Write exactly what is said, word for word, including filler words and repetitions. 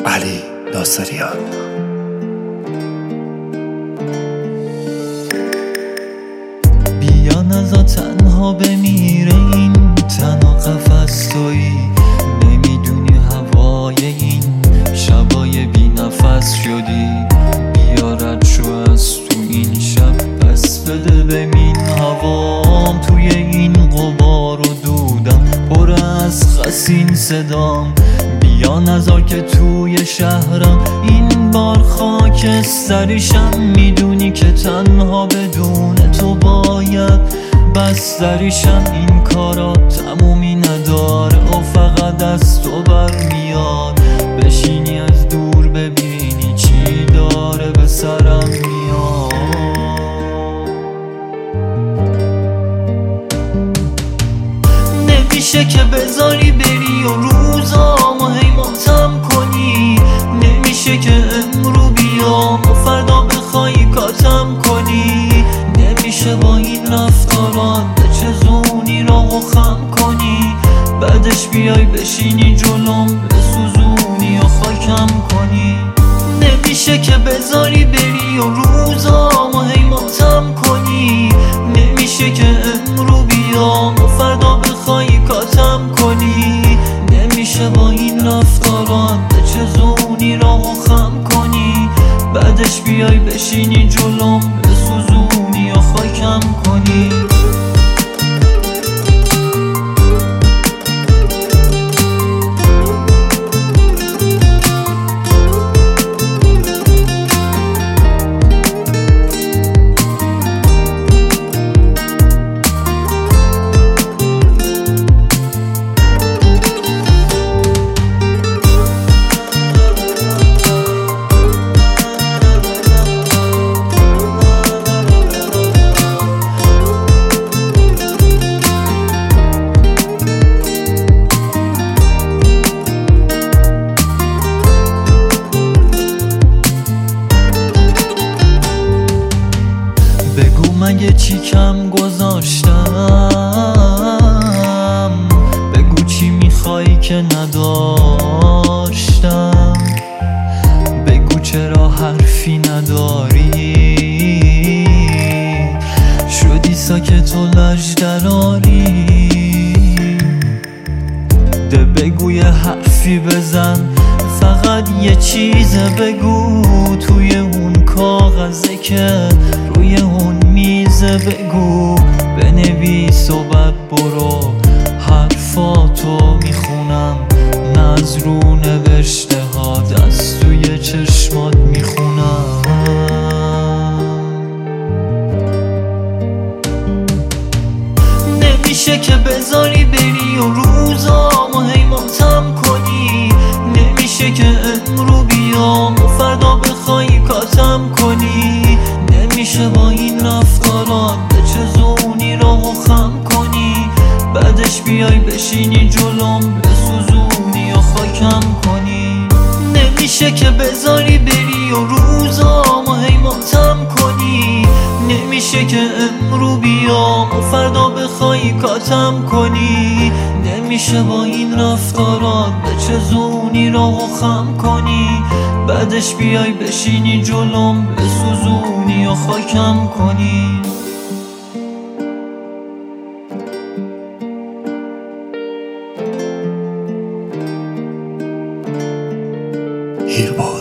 علی ناصریان. بیا نزا تنها بمیره این تن و قفس تویی، نمیدونی هوای این شبای بی نفس شدی. بیا رد شو از تو این شب، پس بده ببین هوام توی این غبار و دودم پر از خسین صدام. بیا نزار که توی شهرم این بار خاکستریشم، میدونی که تنها بدون تو باید بستریشم. این کارا تمومی نداره و فقط از تو برمیاد، بشینی از دور ببینی چی داره به سرم میاد. نمیشه که بذاری بری و روزامو هی ماتم کنی، نمیشه که امرو بیام و فردا بخوای کاتم کنی. نمیشه با این رفتاران به چزونی راهو خم کنی، بعدش بیای بشینی جلوم بسوزونی و خاکم کنی. نمیشه که بذاری بری و روزامو هی ماتم کنی، نمیشه که امرو بیام و فردا بخوای کاتم کنی. نمیشه با این رفتاران به چزونی راهو خم کنی، بعدش بیای بشینی جلوم بسوزونی و خاکم کنی. بگو مگه چی کم گذاشتم، بگو چی میخوای که نداشتم، بگو چرا حرفی نداری، شدی ساکت و لجدراری. ده بگو یه حرفی بزن، فقط یه چیز بگو توی اون کاغذه که روی اون میزه. بگو بنویس و بعد برو حرفاتو میخونم، نه از رو نوشته ها دست توی چشمات میخونم. نمیشه که بذاری بری و روزامو هی ماتم کنی، نمیشه که امرو بیام و فردا بخوای کاتم کنی. نمیشه با این رفتاران به چزونی راهو خم کنی، بعدش بیای بشینی جلوم بسوزونی و خاکم کنی. نمیشه که بذاری بری و روزامو هی ماتم کنی، نمیشه که امرو بیام و فردا بخوای کاتم کنی. نمیشه با این رفتارات به چزونی راهو خم کنی، بعدش بیای بشینی جلوم بسوزونی و خاکم کنی. هیرباد.